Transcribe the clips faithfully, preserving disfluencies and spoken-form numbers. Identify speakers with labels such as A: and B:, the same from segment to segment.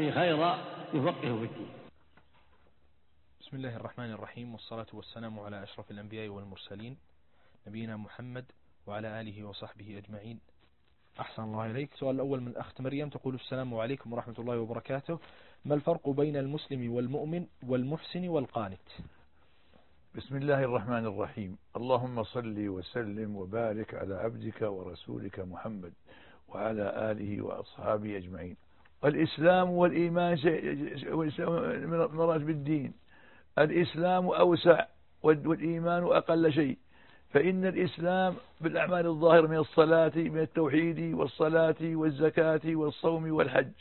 A: به خيرا يفقهه في الدين.
B: بسم الله الرحمن الرحيم، والصلاة والسلام على أشرف الأنبياء والمرسلين نبينا محمد وعلى آله وصحبه أجمعين. أحسن الله إليك. سؤال الأول من أخت مريم تقول: السلام عليكم ورحمة الله وبركاته، ما الفرق بين المسلم والمؤمن والمحسن والقانت؟
C: بسم الله الرحمن الرحيم. اللهم صل وسلم وبارك على عبدك ورسولك محمد وعلى آله وأصحابه أجمعين. الإسلام والإيمان مراتب الدين. الإسلام أوسع والإيمان أقل شيء، فإن الإسلام بالأعمال الظاهرة من الصلاة، من التوحيد والصلاة والزكاة والصوم والحج،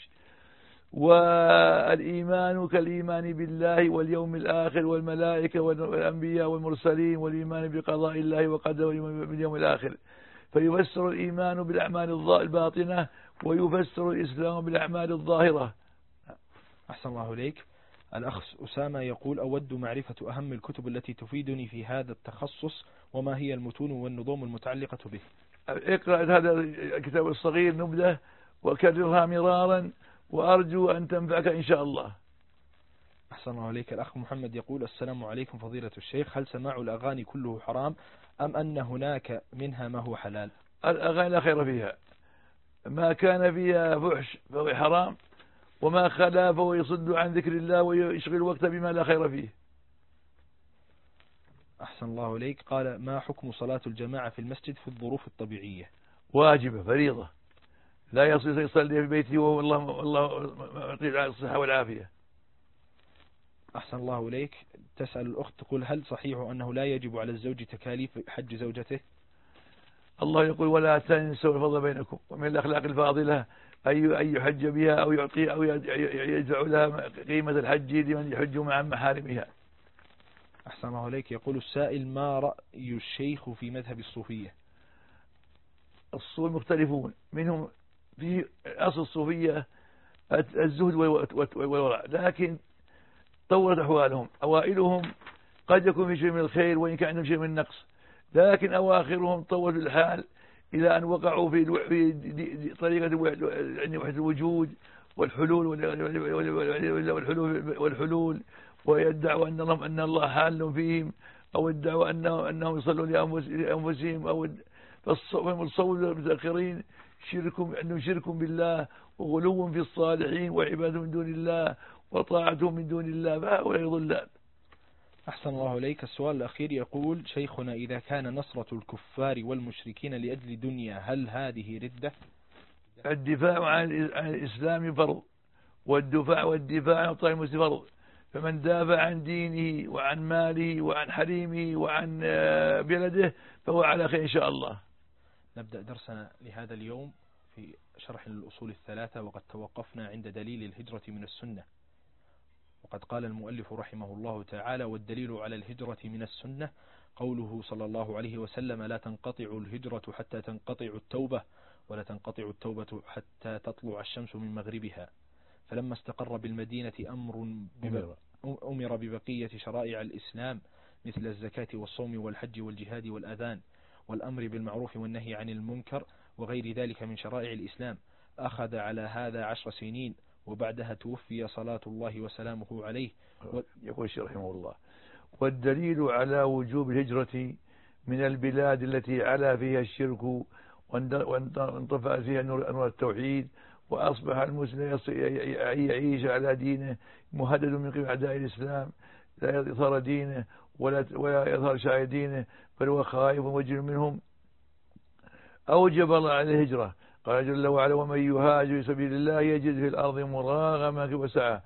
C: والإيمان كالإيمان بالله واليوم الآخر والملائكة والأنبياء والمرسلين والإيمان بقضاء الله وقدره باليوم الآخر. فيفسر الإيمان بالأعمال الباطنة ويفسر الإسلام بالأعمال الظاهرة.
B: أحسن الله إليك. الأخ أسامة يقول: أود معرفة أهم الكتب التي تفيدني في هذا التخصص، وما هي المتون والنظم المتعلقة به؟
C: اقرأ هذا الكتاب الصغير نبذة وكررها مرارا، وأرجو أن تنفعك إن شاء الله.
B: أحسن الله عليك. الأخ محمد يقول: السلام عليكم فضيلة الشيخ، هل سماع الأغاني كله حرام أم أن هناك منها ما هو حلال؟
C: الأغاني لا خير فيها، ما كان فيها فحش فهو حرام، وما خلا فهو يصد عن ذكر الله ويشغل الوقت بما لا خير فيه.
B: أحسن الله إليك. قال: ما حكم صلاة الجماعة في المسجد في الظروف الطبيعية؟
C: واجبة فريضة، لا يصير يصلي في بيته وهو الله الله يعطيه الصحة والعافية.
B: أحسن الله إليك. تسأل الأخت تقول: هل صحيح أنه لا يجب على الزوج تكاليف حج زوجته؟
C: الله يقول: ولا تنسوا الفضل بينكم. ومن الأخلاق الفاضلة أي أي يحج بها أو يعطي أو يدفع لها قيمة الحج لمن يحج مع محارمها.
B: أحسن الله إليك. يقول السائل: ما رأي الشيخ في مذهب الصوفية؟
C: الصوفية مختلفون، منهم في أصل الصوفية الزهد والورع، لكن طورت أحوالهم. أوائلهم قد يكون في شيء من الخير وإن كان عندهم شيء من النقص، لكن أواخرهم طورت الحال إلى أن وقعوا في طريقة وحدة الوجود والحلول والحلول والحلول ويدعوا أن الله أن الله حال فيهم، أو يدعوا أنه أنهم يصلون لأنفسهم، أو فالمتصوف المتأخرين شرك عندهم شرك بالله وغلو في الصالحين وعبادة من دون الله وطاعتهم من دون الله، فهؤلاء ضلال.
B: أحسن الله إليك. السؤال الأخير يقول: شيخنا، إذا كان نصرة الكفار والمشركين لأجل دنيا هل هذه ردة؟
C: الدفاع عن الإسلام فرض، والدفاع والدفاع عن طائف المسلمين فرض، فمن دافع عن دينه وعن ماله وعن حريمه وعن بلده فهو على خير إن شاء الله.
B: نبدأ درسنا لهذا اليوم في شرح الأصول الثلاثة، وقد توقفنا عند دليل الهجرة من السنة، وقد قال المؤلف رحمه الله تعالى: والدليل على الهجرة من السنة قوله صلى الله عليه وسلم: لا تنقطع الهجرة حتى تنقطع التوبة، ولا تنقطع التوبة حتى تطلع الشمس من مغربها. فلما استقر بالمدينة أمر أمر ببقية شرائع الإسلام مثل الزكاة والصوم والحج والجهاد والأذان والأمر بالمعروف والنهي عن المنكر وغير ذلك من شرائع الإسلام. أخذ على هذا عشر سنين، وبعدها توفي صلاة الله وسلامه عليه.
C: يقول الشيخ رحمه الله: والدليل على وجوب الهجرة من البلاد التي علا فيها الشرك وانطفأ فيها نور التوحيد وأصبح المسلم يعيش على دينه مهدد من قبل أعداء الإسلام، لا يظهر دينه ولا يظهر شعائر دينه، بل هو خائف ووجل منهم، أوجب الله على الهجرة. قال جل وعلا: ومن يهاجر في سبيل الله يجد في الأرض مراغما وسعة.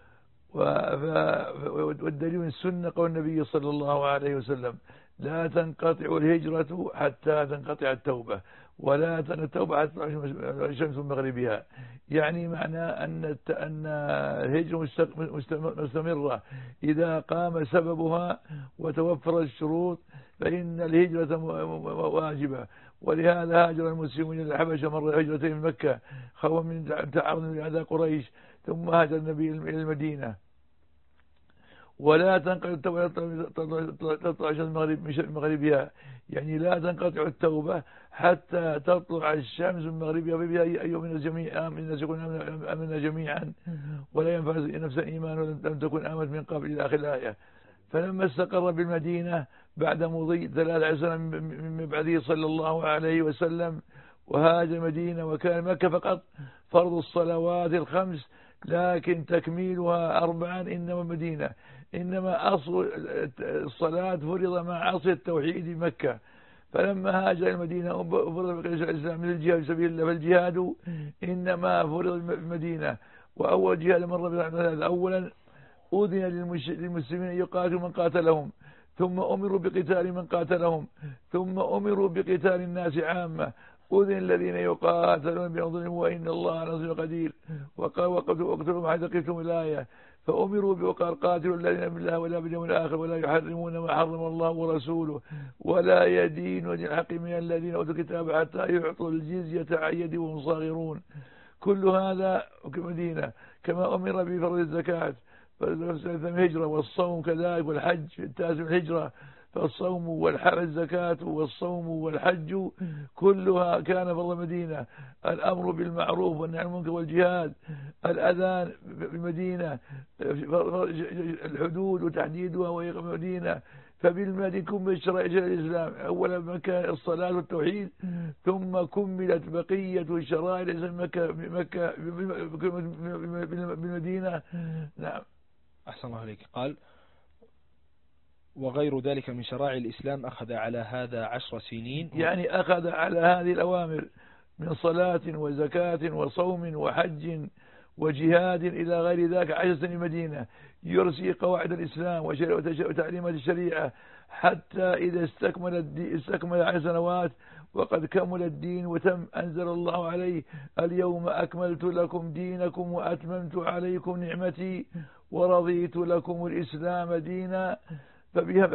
C: والدليل من السنة قول النبي صلى الله عليه وسلم: لا تنقطع الهجرة حتى تنقطع التوبة، ولا تنقطع التوبة حتى تطلع الشمس من مغربها. يعني معنى أن أن الهجرة مستمرة إذا قام سببها وتوفر الشروط، فإن الهجرة واجبة. ولهذا هاجر المسلمون إلى الحبشة مرة هجرتين من مكة خوفا من تعرض من أعداء قريش، ثم هاجر النبي إلى المدينة. ولا تنقطع تطلع المغرب من مغربها، يعني لا تنقطع التوبة حتى تطلع الشمس من مغربها بها أيها الجميع آمن يكون آمنا جميعا ولا ينفع نفسا إيمان لم تكن آمنت من قبل إلى آخر الآية. فلما استقر بالمدينة بعد مضي ثلاث عشر سنة من مبعثه صلى الله عليه وسلم وهاجر المدينة، وكان مكة فقط فرض الصلوات الخمس لكن تكميلها أربعا إنما المدينة، إنما أصل الصلاة فرض مع أصل التوحيد بمكة. فلما هاجر المدينة فرض الإسلام من الجهاد في سبيل الله، فالجهاد إنما فرض المدينة. وأول جهاد مر بالله أولا أذن للمسلمين أن يقاتلوا من قاتلهم، ثم أمروا بقتال من قاتلهم، ثم أمروا بقتال الناس عامة. أذن الذين يقاتلون بأنظرهم وإن الله على نصر قدير، وقال وقتلوا حيث قفتم الآية. فأمروا بوقار قاتلوا الذين بالله ولا باليوم الآخر ولا يحرمون ما حرم الله ورسوله ولا يدينون الحق من الذين أوتوا الكتاب حتى يعطوا الجزية عن يد وهم صاغرون. كل هذا كمدينة. كما أمر بفرض الزكاة الهجرة والصوم كذلك والحج في التاسع الهجرة، فالصوم والحج الزكاة والصوم والحج كلها كان فرض المدينة. الأمر بالمعروف والنهي عن المنكر والجهاد، الأذان بالمدينة، الحدود وتحديدها وإقامة المدينة. فبالمدينة كملت شرائع الإسلام، أولا مكان الصلاة والتوحيد، ثم كملت بقية شرائع الإسلام مكة مكة بالمدينة. نعم.
B: أحسن الله عليك. قال وغير ذلك من شرائع الإسلام أخذ على هذا عشر سنين،
C: يعني أخذ على هذه الأوامر من صلاة وزكاة وصوم وحج وجهاد إلى غير ذلك عشر سنين مدينة، يرسي قواعد الإسلام وتعليمات الشريعة حتى إذا استكمل استكمل عشر سنوات وقد كمل الدين وتم أنزل الله عليه اليوم أكملت لكم دينكم وأتممت عليكم نعمتي ورضيت لكم الإسلام دينا. فبها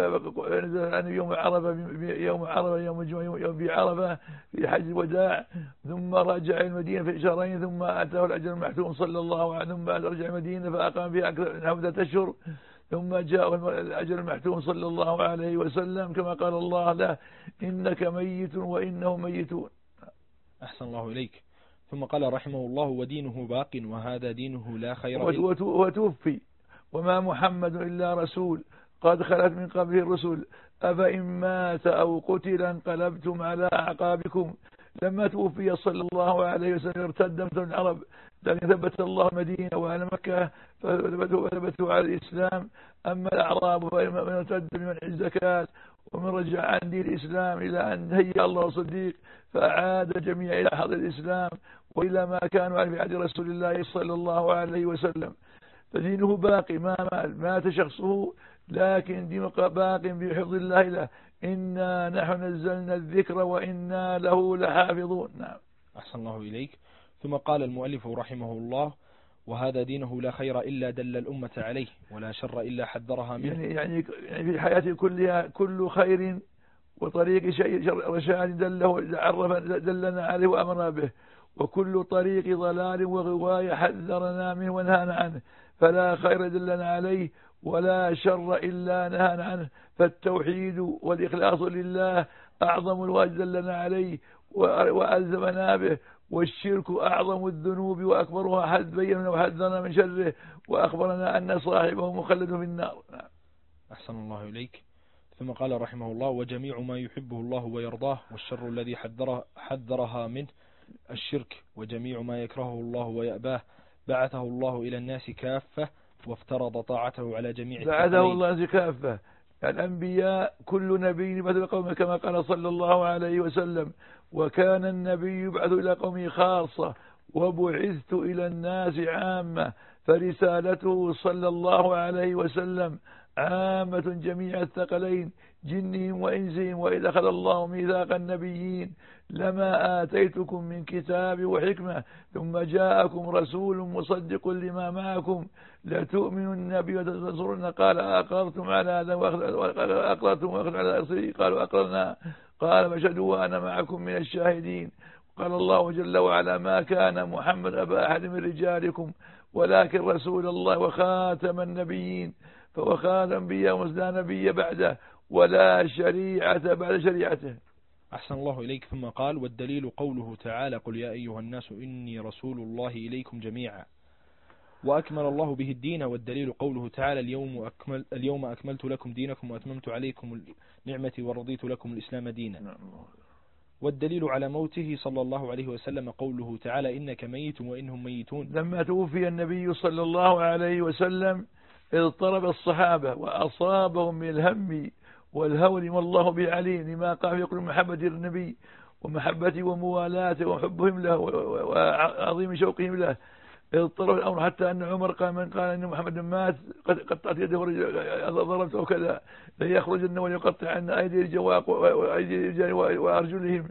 C: نزل يوم عرفة يوم عرفة يوم الجمعة يوم في عرفة في حج الوداع، ثم رجع المدينة في شهرين، ثم أتاه الأجل المحتوم صلى الله عليه وسلم، ثم رجع المدينة فأقام فيها أكثر من ثلاثة أشهر، ثم جاء الأجل المحتوم صلى الله عليه وسلم كما قال الله له إنك ميت وإنهم ميتون.
B: أحسن الله إليك. ثم قال رحمه الله ودينه باق وهذا دينه لا خير
C: وتوفي وما محمد إلا رسول قد خلت من قبله الرسل أفإن مات أو قتل انقلبتم على أعقابكم. لما توفي صلى الله عليه وسلم ارتد مثل العرب، لكن ثبت الله المدينة وعلى مكة فثبتوا على الإسلام. أما الأعراب فمن ارتد بمنع الزكاة ومن رجع عن دين الإسلام إلى أن هيأ الله صديق فأعاد الجميع إلى حضر الإسلام وإلى ما كانوا عليه في عهد رسول الله صلى الله عليه وسلم. فدينه باقي ما مات شخصه، لكن دين باق بحفظ الله له. إنا نحن نزلنا الذكر وإنا له لحافظون. نعم.
B: أحسن الله إليك. ثم قال المؤلف رحمه الله وهذا دينه لا خير إلا دل الأمة عليه ولا شر إلا حذرها منه.
C: يعني, يعني في الحياة كلها كل خير وطريق شيء رشاد دله عرف دلنا عليه وأمرنا به، وكل طريق ضلال وغواية حذرنا منه ونهانا عنه، فلا خير دلنا عليه ولا شر إلا نهانا عنه. فالتوحيد والإخلاص لله أعظم الواجب دلنا عليه وألزمنا به، والشرك أعظم الذنوب وأكبرها حد بينا وحذرنا من شره وأخبرنا أن صاحبه مخلد في النار.
B: أحسن الله إليك. ثم قال رحمه الله وجميع ما يحبه الله ويرضاه والشر الذي حذره حذرها منه الشرك، وجميع ما يكرهه الله ويأباه بعثه الله إلى الناس كافة وافترض طاعته على جميع
C: بعثه الله كافة. الأنبياء كل نبي يبعث إلى قومه كما قال صلى الله عليه وسلم وكان النبي يبعث إلى قومه خاصة وبعثت إلى الناس عامة. فرسالته صلى الله عليه وسلم عامة جميع الثقلين جنهم وإنسهم. وإذا أخذ الله ميثاق النبيين لما آتيتكم من كتاب وحكمة ثم جاءكم رسول مصدق لما معكم لتؤمنوا النبي وتنصرون. قال أقررتم على هذا وأقررتم وأخذتم على أصري قالوا أقررنا قال فاشهدوا وأنا معكم من الشاهدين. قال الله جل وعلا ما كان محمد أبا أحد من رجالكم ولكن رسول الله وخاتم النبيين، فهو خاتم الأنبياء ولا نبي بعده ولا شريعة بعد شريعته.
B: أحسن الله إليك. ثم قال: والدليل قوله تعالى: قل يا أيها الناس إني رسول الله إليكم جميعا، وأكمل الله به الدين. والدليل قوله تعالى: اليوم, أكمل اليوم أكملت لكم دينكم وأتممت عليكم نعمتي ورضيت لكم الإسلام دينا. والدليل على موته صلى الله عليه وسلم قوله تعالى: إنك ميت وإنهم ميتون.
C: لما توفي النبي صلى الله عليه وسلم اضطرب الصحابة وأصابهم من الهم والهول والله بعليم لما قال يقول محبة النبي ومحبته وموالاته وحبهم له وعظيم شوقهم له. اضطرب الأمر حتى أن عمر قال: من قال أن محمد مات قد قطعت يده ضربته وكذا ليخرجن وليقطع عن أيدي الجواق وأيدي الرجال وأرجلهم.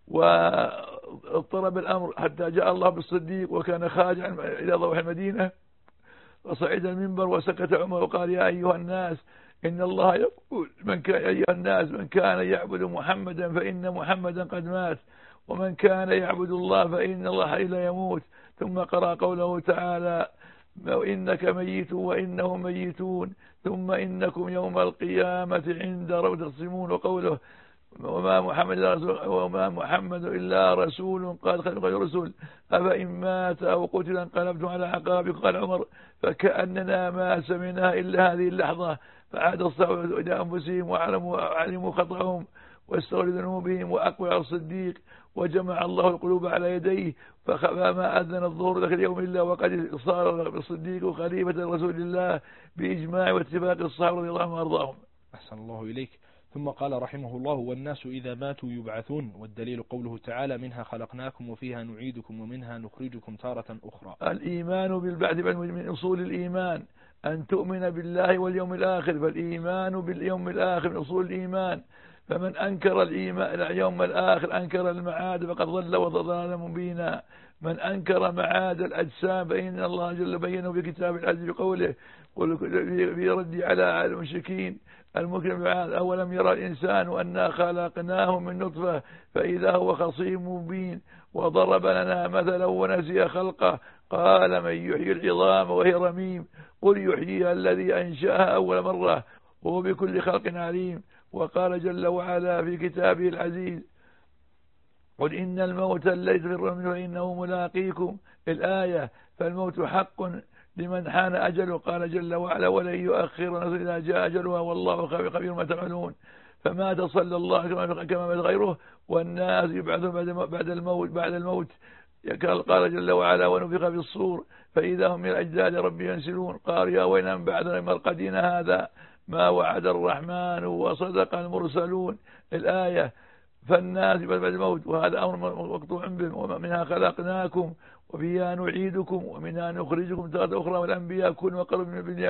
C: واضطرب الأمر حتى جاء الله بالصديق وكان خارجا إلى ضوح المدينة وصعد المنبر وسكت عمر وقال: يا أيها الناس إن الله يقول من كان أيها الناس من كان يعبد محمدا فإن محمدا قد مات ومن كان يعبد الله فإن الله حي لا يموت. ثم قرأ قوله تعالى: إنك ميت وإنهم ميتون ثم إنكم يوم القيامة عند ربكم تختصمون. وقوله: وما محمد وما محمد إلا رسول قد خلق الرسل أفإن مات أو قتل انقلبتم على عقابكم. قال عمر: فكأننا ما سمعناها إلا هذه اللحظة. فعاد الصحابة إلى أنفسهم وعلموا خطأهم واستغفروا ذنوبهم وأقبل على الصديق وجمع الله القلوب على يديه. فما أذن الظهر ذاك اليوم إلا وقد صار الصديق خليفة رسول الله بإجماع واتفاق الصحابة رضي الله عنهم وأرضاهم.
B: أحسن الله إليك. ثم قال رحمه الله: والناس إذا ماتوا يبعثون. والدليل قوله تعالى: منها خلقناكم وفيها نعيدكم ومنها نخرجكم تارة أخرى.
C: الإيمان بالبعث من أصول الإيمان أن تؤمن بالله واليوم الآخر، فالإيمان باليوم الآخر من أصول الإيمان. فمن أنكر الإيمان اليوم الآخر أنكر المعاد فقد ضل وضلالا مبينا. من أنكر معاد الأجسام فإن الله جل بينه في كتاب العزيز بقوله في رد على المشركين المكرم بالمعاد: أولم يرى الإنسان أنا خلقناه من نطفة فإذا هو خصيم مبين وضرب لنا مثلا ونسي خلقه قال: من يحيي العظام وهي رميم قل يحييها الذي أنشأها أول مرة وهو بكل خلق عليم. وقال جل وعلا في كتابه العزيز: قل إن الموت الذي تفرون منه فإنه ملاقيكم. الآية: فالموت حق لمن حان أجله. قال جل وعلا: ولن يؤخر نفسا إذا جاء أجلها والله خبير ما تعملون. فمات صلى الله كما مات غيره والناس يبعثون بعد الموت بعد الموت. قال جل وعلا: ونفخ في الصور فإذا هم من أجداد ربهم ينسلون. قال: يا ويلنا من بعدنا مرقدين هذا ما وعد الرحمن وصدق المرسلون. الآية: فالناس بعد الموت، وهذا أمر مقطوع به. ومنها خلقناكم وفيها نعيدكم ومنها نخرجكم تارة أخرى. والأنبياء كل وقالوا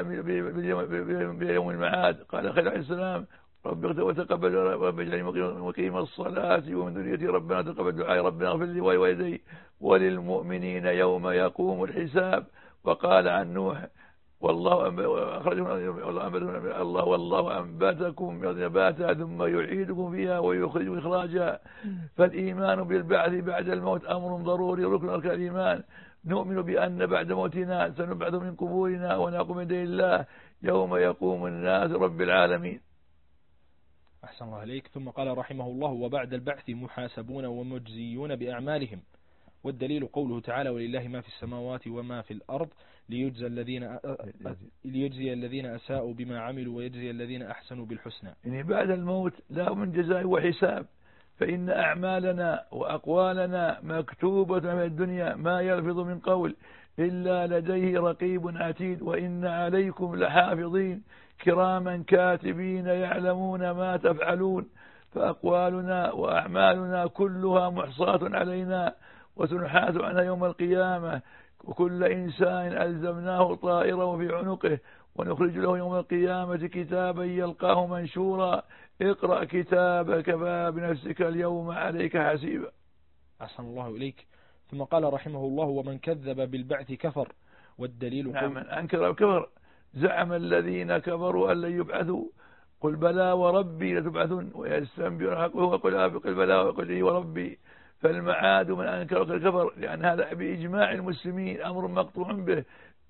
C: بيوم المعاد. قال خير عليه السلام: رب اغفر وتقبل رب اجعلني مقيم الصلاة ومن ذريتي ربنا تقبل دعائي ربنا اغفر لي ولوالدي وللمؤمنين يوم يقوم الحساب. وقال عن نوح: والله أخرجكم الله والله أنبتكم نباتا ثم يعيدكم فيها ويخرجكم إخراجا. فالإيمان بالبعث بعد الموت أمر ضروري ركن أركان الإيمان. نؤمن بأن بعد موتنا سنبعث من قبورنا ونقوم بيد الله يوم يقوم الناس رب العالمين.
B: أحسن الله عليك. ثم قال رحمه الله: وبعد البعث محاسبون ومجزيون بأعمالهم. والدليل قوله تعالى: ولله ما في السماوات وما في الأرض ليجزي الذين ليجزي الذين أساءوا بما عملوا ويجزي الذين أحسنوا بالحسنى.
C: يعني بعد الموت لا من جزاء وحساب، فإن أعمالنا وأقوالنا مكتوبة في الدنيا ما يلفظ من قول إلا لديه رقيب عتيد وإن عليكم لحافظين كراما كاتبين يعلمون ما تفعلون. فأقوالنا وأعمالنا كلها محصاة علينا وسنحاسب عنها يوم القيامة. وكل إنسان ألزمناه طائره في عنقه ونخرج له يوم القيامة كتابا يلقاه منشورا اقرأ كتابك كفى بنفسك اليوم عليك حسيبا.
B: أحسن الله إليك. ثم قال رحمه الله: ومن كذب بالبعث كفر. والدليل
C: نعم، من أنكر الكفر زعم الذين كفروا أن لن يبعثوا قل بلى وربي لتبعثون ويستنبئون حقه قل بلى وقل وربي. فالمعاد من أنكر الكفر، لأن هذا بإجماع المسلمين أمر مقطوع به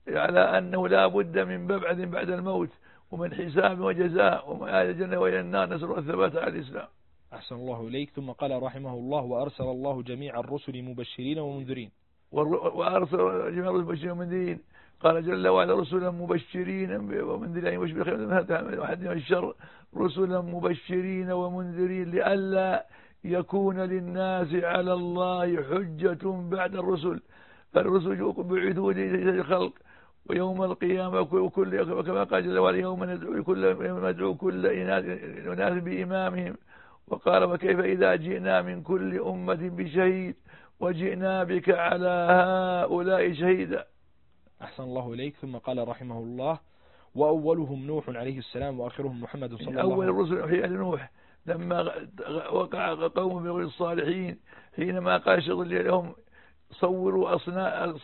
C: على أنه لا بد من مبعث بعد الموت ومن حساب وجزاء ومن أهل الجنة وإلى النار، نسأل الله الثبات على الإسلام.
B: أحسن الله إليك. ثم قال رحمه الله: وأرسل الله جميع الرسل مبشرين ومنذرين.
C: وأرسل جميع الرسل مبشرين ومنذرين. قال جل وعلا: رسلا مبشرين ومنذرين وبشر من أحد الشر، رسلا مبشرين ومنذرين لئلا يكون للناس على الله حجة بعد الرسل. فالرسل بعثوا للخلق ويوم القيامة وكل كما قال جل وعلا: يوم ندعو كل ندعو كل أناس بإمامهم. وقال: وكيف إذا جئنا من كل أمة بشهيد وجئنا بك على هؤلاء شهيدا.
B: أحسن الله إليك. ثم قال رحمه الله: وأولهم نوح عليه السلام وآخرهم محمد صلى الله عليه وسلم.
C: أول الرسل وحي نوح لما وقع قوم من الصالحين حينما قال شغل لهم: صوروا أصناء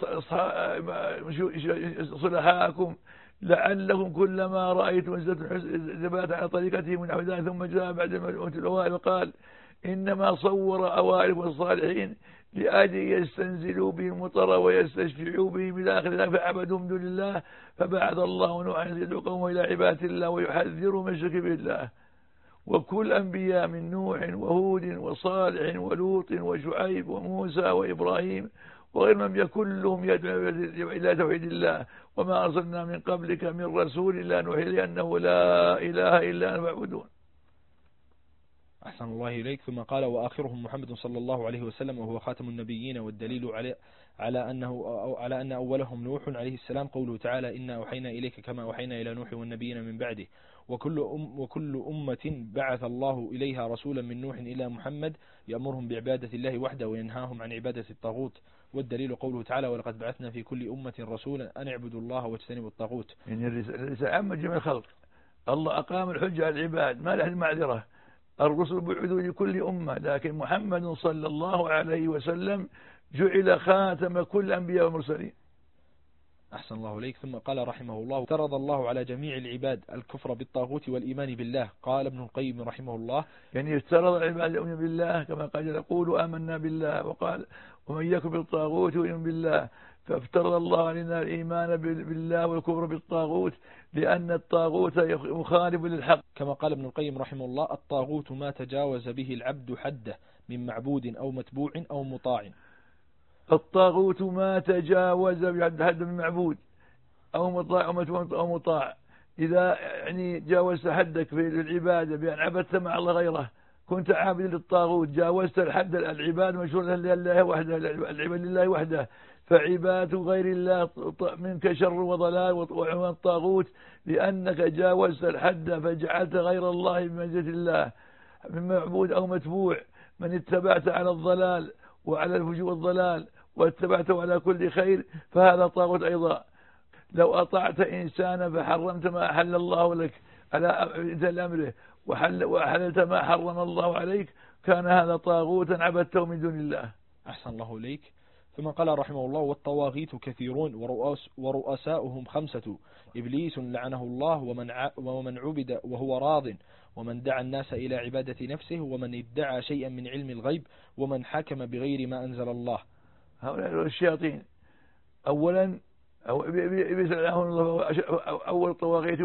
C: صلحاءكم لعلكم كلما رأيتم ثبات على طريقتهم من أحداث. ثم جاء بعد الموت الأوائل وقال: إنما صور أوائل الصالحين لأجل يستنزلوا بهم المطر ويستشفعوا بهم إلى آخر ذلك فعبدوا من دون الله. فبعث الله نوحا يدعو قومه إلى عبادة الله ويحذروا من الشرك بالله. وكل أنبياء من نوح وهود وصالح ولوط وشعيب وموسى وإبراهيم وغيرهم كلهم يدعو إلى توحيد الله. وما أرسلنا من قبلك من رسول إلا نوحي إليه أنه لا إله إلا أنا فاعبدون.
B: أحسن الله إليك. ثم قال: وآخرهم محمد صلى الله عليه وسلم وهو خاتم النبيين. والدليل على على أنه على أن أولهم نوح عليه السلام قوله تعالى: إنا أوحينا إليك كما أوحينا إلى نوح والنبيين من بعده. وكل أم وكل أمة بعث الله إليها رسولا من نوح إلى محمد يأمرهم بعبادة الله وحده وينهاهم عن عبادة الطاغوت. والدليل قوله تعالى: ولقد بعثنا في كل أمة رسولا أن اعبدوا الله واجتنبوا الطاغوت.
C: يعني الرسالة عامة جميع الخلق، الله أقام الحجة على العباد ما له معذرة. الرسل بعثوا لكل أمة، لكن محمد صلى الله عليه وسلم جعل خاتم كل الأنبياء والمرسلين.
B: أحسن الله إليك. ثم قال رحمه الله: افترض الله على جميع العباد الكفر بالطاغوت والإيمان بالله. قال ابن القيم رحمه الله:
C: يعني افترض العباد الأمن بالله كما قال: يقول آمنا بالله. وقال: ومن يكفر بالطاغوت ويؤمن بالله. فافترض الله علينا الإيمان بالله والكفر بالطاغوت لأن الطاغوت مخالف للحق.
B: كما قال ابن القيم رحمه الله: الطاغوت ما تجاوز به العبد حده من معبود أو متبوع أو مطاع.
C: الطاغوت ما تجاوز به حد من معبود أو مطاع أو مطاع. إذا يعني جاوزت حدك في العبادة بأن عبدت مع الله غيره، كنت عابد للطاغوت، جاوزت الحد. العباد مشهور لله وحده، العباد لله وحده، فعبادة غير الله منك شر وضلال وعنوان الطاغوت لأنك جاوزت الحد فجعلت غير الله بمنزلة الله من معبود أو متبوع. من اتبعت على الضلال وعلى الفجور والضلال واتبعته على كل خير فهذا طاغوت أيضا. لو أطعت إنسانا فحرمت ما أحل الله لك على أمره وحل وحللت ما حرم الله عليك كان هذا طاغوتا عبدته من دون الله.
B: أحسن الله إليك. ثم قال رحمه الله: والطواغيت كثيرون ورؤاس ورؤساؤهم خمسة: إبليس لعنه الله ومن ومن عبد وهو راض، ومن دعا الناس إلى عبادة نفسه، ومن ادعى شيئا من علم الغيب، ومن حكم بغير ما أنزل الله.
C: هؤلاء الشياطين أولا أو إبليس لعنه الله أول الطواغيت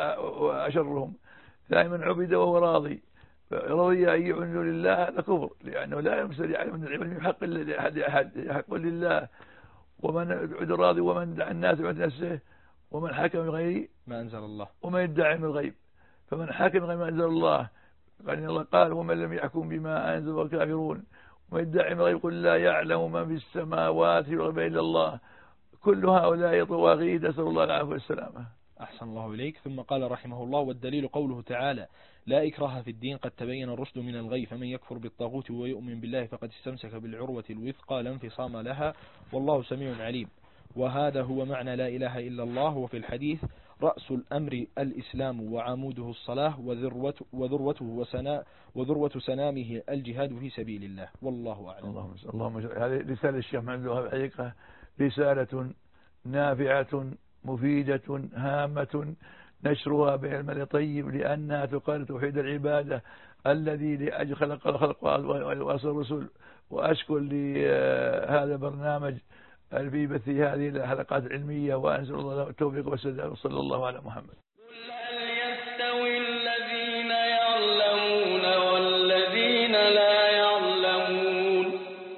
C: وأشرهم. ثاني من عبد وهو راضي، رضي أن يعبدوا لله هذا كفر لأنه لا يمسل يعلم أن العباد من حق أحد أحد حق لله. ومن عبد راضي ومن دعا الناس بعد نفسه ومن حكم بغير
B: ما أنزل الله
C: ومن يدعي علم الغيب. فمن حكم بغير ما أنزل الله قال إن الله قال: ومن لم يحكم بما أنزل الله كافرون. ومن يدعي علم الغيب قل لا يعلم ما في السماوات والأرض إلا الله. كل هؤلاء طواغيت، نسأل الله العافية والسلامة.
B: أحسن الله إليك. ثم قال رحمه الله: والدليل قوله تعالى: لا إكراه في الدين قد تبين الرشد من الغي، فمن يكفر بالطاغوت ويؤمن بالله فقد استمسك بالعروة الوثقى لا انفصام لها، والله سميع عليم. وهذا هو معنى لا إله إلا الله. وفي الحديث: رأس الأمر الإسلام وعموده الصلاة وذروته, وذروته وسنا وذروة سنامه الجهاد في سبيل الله، والله أعلم.
C: اللهم اللهم هذه رسالة الشيخ محمد الوهاب حقيقة رسالة نافعة مفيدة هامة نشرها بالعمل طيب لأنها تقرر توحيد العبادة الذي لأجل خلق الخلق وأرسل الرسل. وأشكر لهذا البرنامج في بث هذه الحلقات العلمية، وأنزل الله التوفيق والسداد، وصلى الله على محمد.
D: قل هل يستوي الذين يعلمون والذين لا يعلمون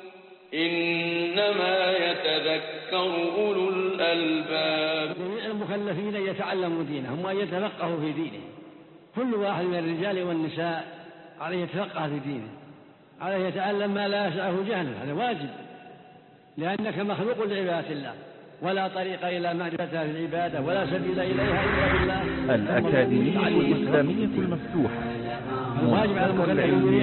D: إنما يتذكر أولو الألباب.
A: جميع المكلفين يتعلموا دينهم وأن يتفقهوا في دينهم. كل واحد من الرجال والنساء عليه يتفقه في دينه، عليه يتعلم ما لا يسعه جهله، هذا واجب، لأنك مخلوق لعبادة الله، ولا طريق إلى معرفة العبادة ولا سبيل إليها إلا بالله.
E: الأكاديمية الإسلامية المفتوحة.
A: الواجب على المكلفين